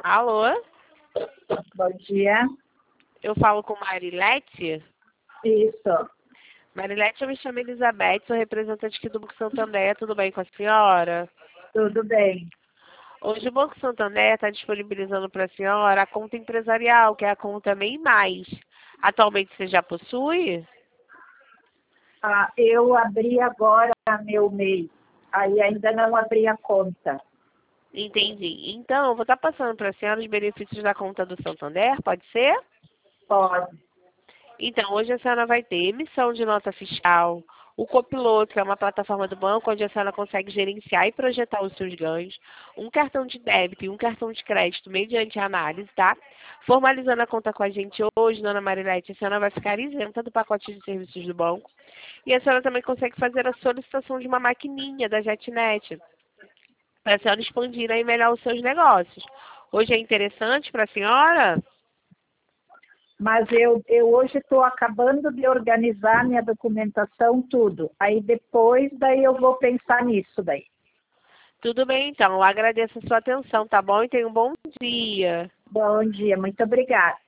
Alô? Bom dia. Eu falo com Marilete? Isso. Marilete, eu me chamo Elizabeth, sou representante aqui do Banco Santander. Tudo bem com a senhora? Tudo bem. Hoje o Banco Santander está disponibilizando para a senhora a conta empresarial, que é a conta MEI Mais. Atualmente você já possui? Eu abri agora meu MEI. Aí ainda não abri a conta. Entendi. Então, eu vou estar passando para a senhora os benefícios da conta do Santander, pode ser? Pode. Então, hoje a senhora vai ter emissão de nota fiscal, o Copiloto, que é uma plataforma do banco onde a senhora consegue gerenciar e projetar os seus ganhos, um cartão de débito e um cartão de crédito mediante análise, tá? Formalizando a conta com a gente hoje, dona Marilete, a senhora vai ficar isenta do pacote de serviços do banco e a senhora também consegue fazer a solicitação de uma maquininha da JetNet para a senhora expandir aí melhor os seus negócios. Hoje é interessante para a senhora? Mas eu hoje estou acabando de organizar minha documentação, tudo. Aí depois, daí eu vou pensar nisso daí. Tudo bem, então. Eu agradeço a sua atenção, tá bom? E tenha um bom dia. Bom dia, muito obrigada.